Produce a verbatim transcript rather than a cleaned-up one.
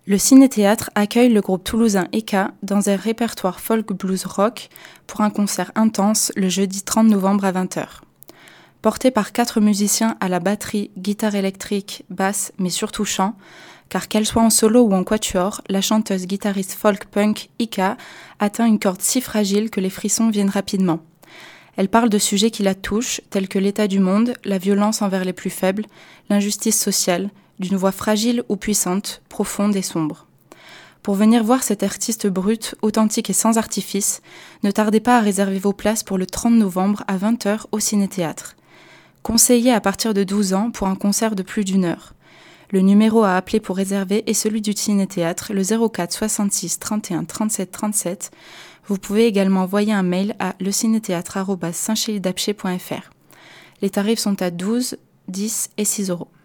Le Ciné-Théâtre accueille le groupe toulousain Eka dans un répertoire folk blues rock pour un concert intense le jeudi trente novembre à vingt heures. Porté par quatre musiciens à la batterie, guitare électrique, basse, mais surtout chant, car qu'elle soit en solo ou en quatuor, la chanteuse guitariste folk-punk Ika atteint une corde si fragile que les frissons viennent rapidement. Elle parle de sujets qui la touchent, tels que l'état du monde, la violence envers les plus faibles, l'injustice sociale, d'une voix fragile ou puissante, profonde et sombre. Pour venir voir cet artiste brut, authentique et sans artifice, ne tardez pas à réserver vos places pour le trente novembre à vingt heures au Ciné-Théâtre. Conseillé à partir de douze ans pour un concert de plus d'une heure. Le numéro à appeler pour réserver est celui du Ciné-Théâtre, le zéro quatre soixante-six trente et un trente-sept trente-sept. Vous pouvez également envoyer un mail à lecinéthéâtre arobase saint chili d'apcher point f r. Les tarifs sont à douze, dix et six euros.